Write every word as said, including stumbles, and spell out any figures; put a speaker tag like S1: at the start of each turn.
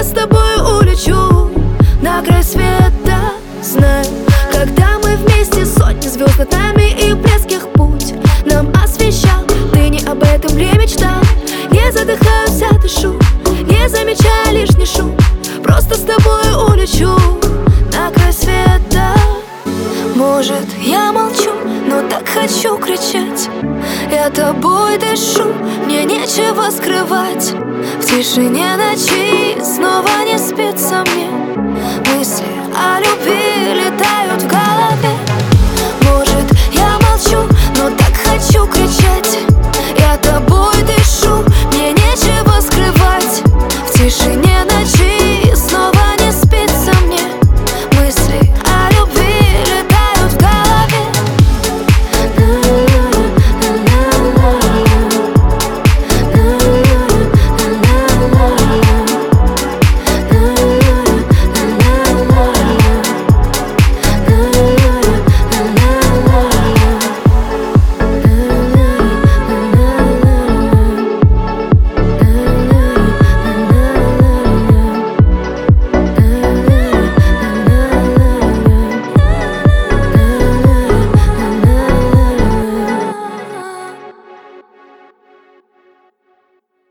S1: Я с тобой улечу на край света. Знаю, когда мы вместе, сотни звезд над нами и близких путь нам освещал. Ты не об этом ли мечтал? Не задыхаюсь, а дышу, не замечая лишний шум. Просто с тобой улечу на край света. Может, я молчу, но так хочу кричать. Я тобой дышу, мне нечего скрывать. В тишине ночи снова не спится мне. Мысли о любви летают.